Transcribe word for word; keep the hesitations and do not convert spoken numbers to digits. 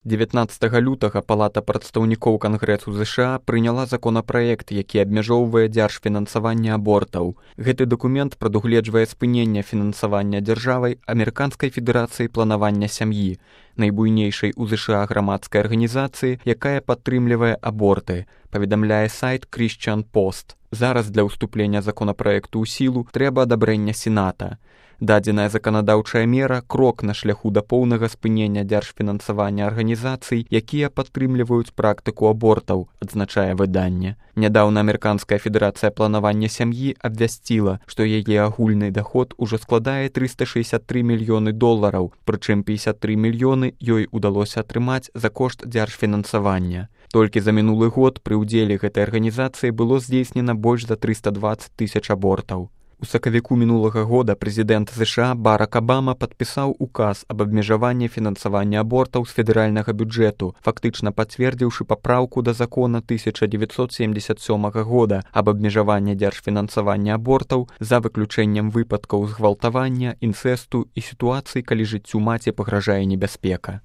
дзевятнаццатага лютага Палата прадстаўнікоў Кангрэсу ЗША прыняла законапраект, які абмяжоўвае дзяржфінансаванне абортаў. Гэты дакумент прадугледжвае спыненне фінансавання дзяржавай Амерыканскай федэрацыі планавання сям'і, найбуйнейшай у ЗША грамадскай арганізацыі, якая падтрымлівае аборты, паведамляе сайт Christian Post. Зараз для ўступлення законапраекту ў сілу трэба адабрэння Сената. Дадзеная заканадаўчая мера – крок на шляху да поўнага спынення дзяржфінансавання арганізацый, якія падтрымліваюць практыку абортаў, адзначае выданне. Нядаўна Амерыканская федэрацыя планавання сям'і абвясціла, што яе агульны даход ужо складае трыста шэсцьдзесят тры мільёны долараў, прычым пятьдесят три мільёны ёй удалося атрымаць за кошт дзяржфінансавання. Толькі за мінулы год пры ўдзеле гэтай арганізацыі было здзейснена больш за трыста дваццаць тысяч абортаў. У сакавіку мінулага года прэзідэнт ЗША Барак Абама падпісаў указ аб абмежаванні фінансавання абортаў з федэральнага бюджэту, фактычна пацвердзіўшы папраўку да закона тысяча дзевяцьсот семьдесят сёмага года аб абмежаванні дзяржфінансавання абортаў за выключэннем выпадкаў згвалтавання, інцэсту і сітуацый, калі жыццю маці пагражае небяспека.